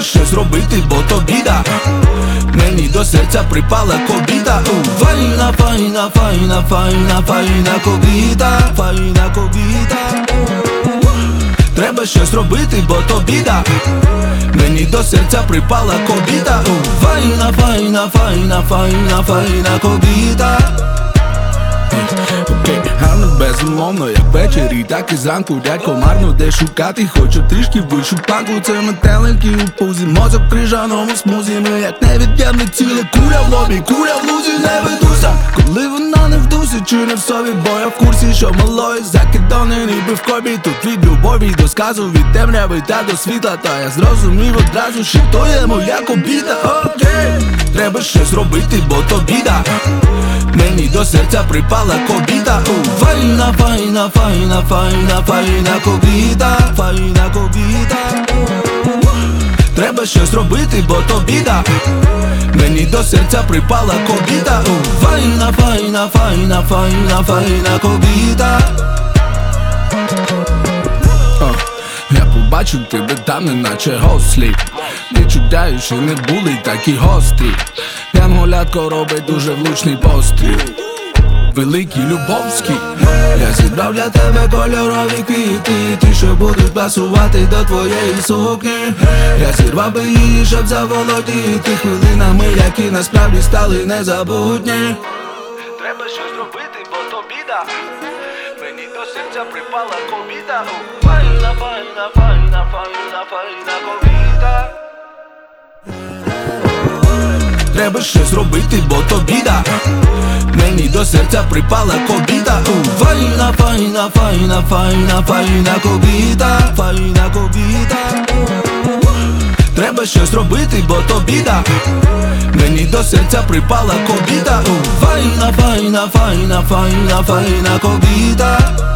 щось робити, бо то біда. Мені до серця припала кобіта. Файна, файна, файна, файна, файна кобіта. Файна кобіта. Треба щось робити, бо то біда. Мені до серця припала кобіта. Файна, файна, файна, файна, файна кобіта. Гарно, безумовно, як ввечері, так і зранку. Дядько марно де шукати, хочу трішки вишу планку. Це метелики у пузі, мозок в крижаному смузі. Ми як невід'ємне ціле, куля в лобі, куля в лузі. Не ведуся, коли вона не в дусі, чи не в собі, бо я в курсі, що малої закидони ніби в кобі. Тут від любові до сказу, від темряви та до світла. Та я зрозумів одразу, що то є моя кобіта. Окей, треба щось робити, бо то біда. Мені до серця припала кобіта. Файна, файна, файна, файна, файна кобіта. Файна кобіта. Треба щось робити, бо то біда. Мені до серця припала кобіта. Файна, файна, файна, файна, файна кобіта. Я побачив тебе там, неначе гослі. Відчуття ще не були такі гострі. Янголятко робить дуже влучний постріл. Великий Любовський. Я зібрав для тебе кольорові квіти, ті, що будуть пасувати до твоєї сукні. Я зірвав би її, щоб заволодіти хвилинами, які насправді стали незабутні. Треба щось робити, бо то біда. Мені до серця припала кобіта. Файна, файна, файна, файна, файна кобіта. Треба щось робити, бо то біда. Мені до серця припала кобіта. Файна, файна, файна, файна, файна кобіта. Файна кобіта. Треба щось робити, бо то біда. Мені до серця припала кобіта. Файна, файна, файна, файна, файна кобіта.